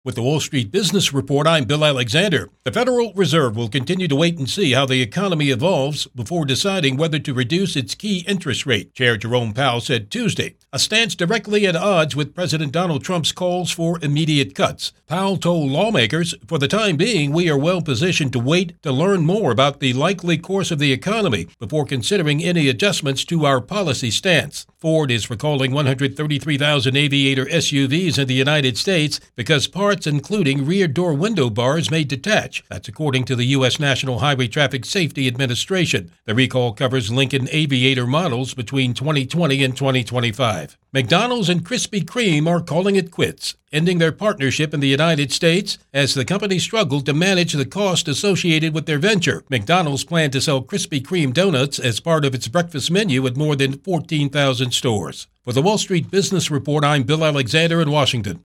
With the Wall Street Business Report, I'm Bill Alexander. The Federal Reserve will continue to wait and see how the economy evolves before deciding whether to reduce its key interest rate, Chair Jerome Powell said Tuesday, a stance directly at odds with President Donald Trump's calls for immediate cuts. Powell told lawmakers, for the time being, we are well positioned to wait to learn more about the likely course of the economy before considering any adjustments to our policy stance. Ford is recalling 133,000 Aviator SUVs in the United States because parts including rear door window bars may detach. That's according to the U.S. National Highway Traffic Safety Administration. The recall covers Lincoln Aviator models between 2020 and 2025. McDonald's and Krispy Kreme are calling it quits, ending their partnership in the United States as the company struggled to manage the cost associated with their venture. McDonald's planned to sell Krispy Kreme donuts as part of its breakfast menu at more than 14,000 stores. For the Wall Street Business Report, I'm Bill Alexander in Washington.